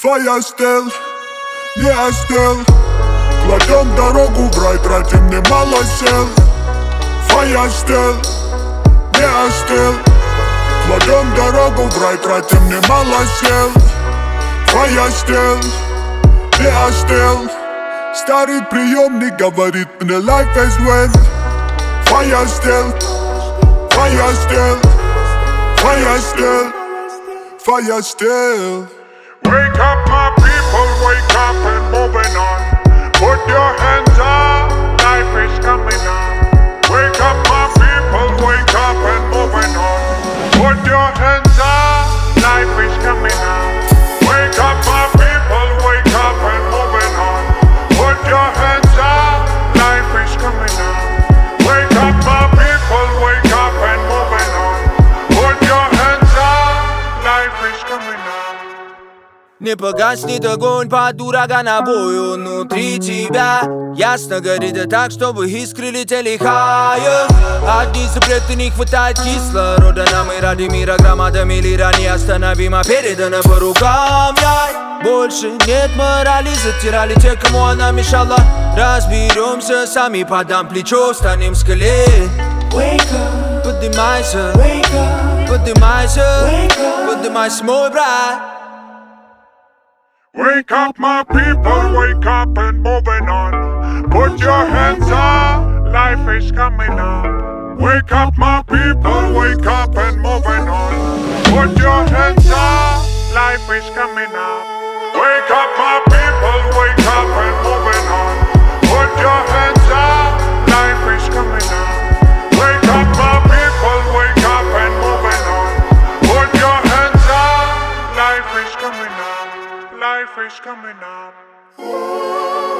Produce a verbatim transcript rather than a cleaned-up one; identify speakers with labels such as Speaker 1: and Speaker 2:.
Speaker 1: Fire still, не остыл. Кладем дорогу в рай, тратим немало сил. Fire still, не остыл. Кладем дорогу в рай, тратим немало сил. Fire still, не остыл. Старый приемник говорит мне life is when. Fire still, fire still, fire still, fire still.
Speaker 2: Wake up my people, wake up and moving on. Put your hands up, life is coming on. Wake up my people, wake up and moving on. Put your hands up, life is coming on. Wake up my people, wake up and moving on. Put your hands up, life is coming on. Wake up my people, wake up and moving on. Put your hands up, life is coming on.
Speaker 3: Не погаснет огонь под урагана бою внутри тебя. Ясно горит и так, чтобы искры летели higher. Одни запреты не хватает кислорода. Нам и ради мира громадами лира неостановимо передана по рукам. Я больше нет морали, затирали те, кому она мешала. Разберемся сами, подам плечо, станем скале. Поднимайся, поднимайся, поднимайся, мой брат.
Speaker 2: Wake up my people, wake up and moving on. Put your hands up, life is coming on. Wake up my people, wake up and moving on. Put your hands up, life is coming on. Wake up my people, wake up and moving on. Put your hands up, life is coming on. Wake up my people, wake up and moving on. Put your hands up, life is coming on. Life is coming up.